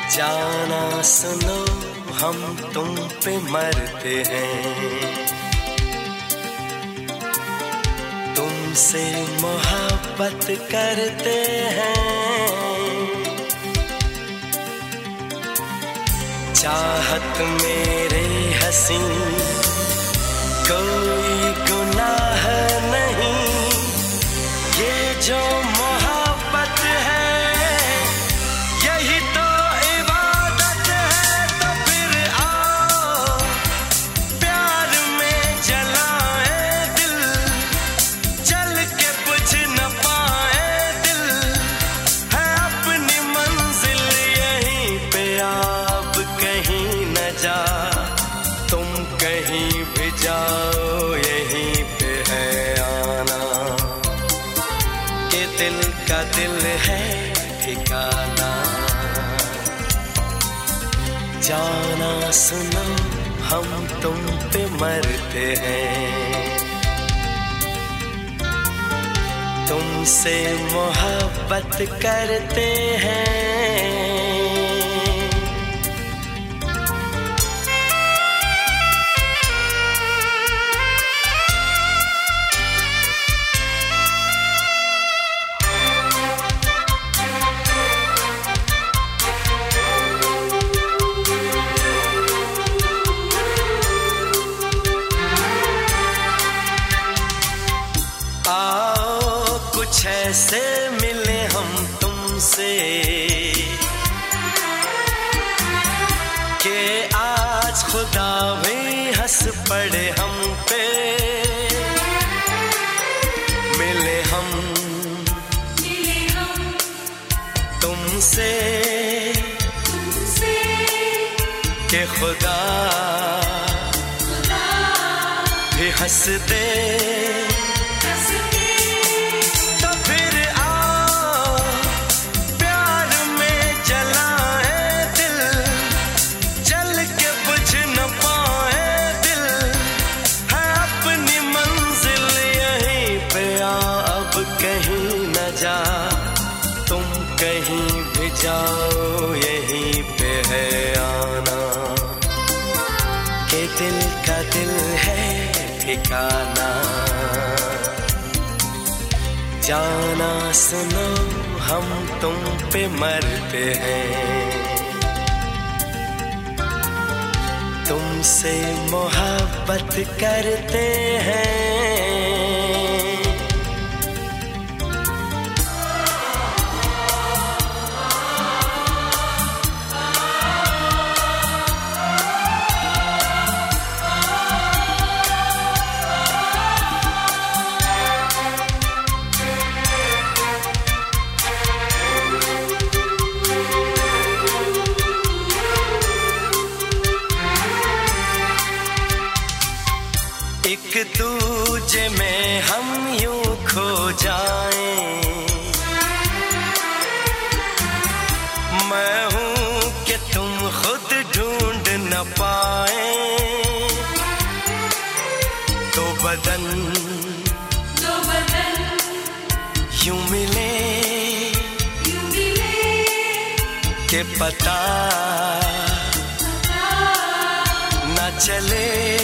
जाना सुनो हम तुम पे मरते हैं, तुमसे मोहब्बत करते हैं। चाहत मेरे हसीं कोई गुनाह नहीं, ये जो मोहब्बत है यही तो इबादत है। तो फिर आओ प्यार में जलाए दिल, जल के बुझ न पाए दिल, है अपनी मंजिल यहीं पे। आप कहीं न जा तुम कहीं भी जाओ, यहीं पे है आना, के दिल का दिल है ठिकाना। जाना सुनो हम तुम पे मरते हैं, तुमसे मोहब्बत करते हैं। कुछ ऐसे मिले हम तुमसे कि आज खुदा भी हंस पड़े हम पे। मिले हम तुमसे कि खुदा भी हंस दे। तुम कहीं भी जाओ यहीं पे है आना, के दिल का दिल है ठिकाना। जाना सुनो हम तुम पे मरते हैं, तुमसे मोहब्बत करते हैं। एक दूजे में हम यूं खो जाएं, मैं हूं कि तुम खुद ढूंढ न पाए। दो बदन यूं मिले कि पता न चले।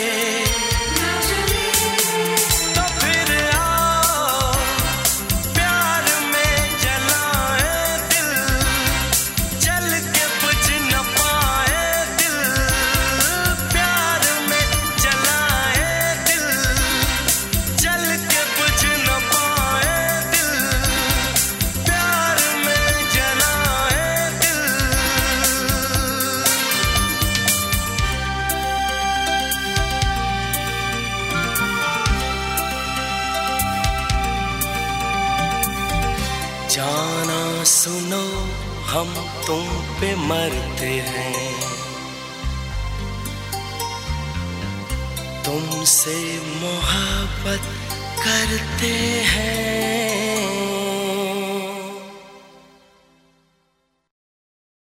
जाना सुनो हम तुम पे मरते हैं, तुमसे मोहब्बत करते हैं।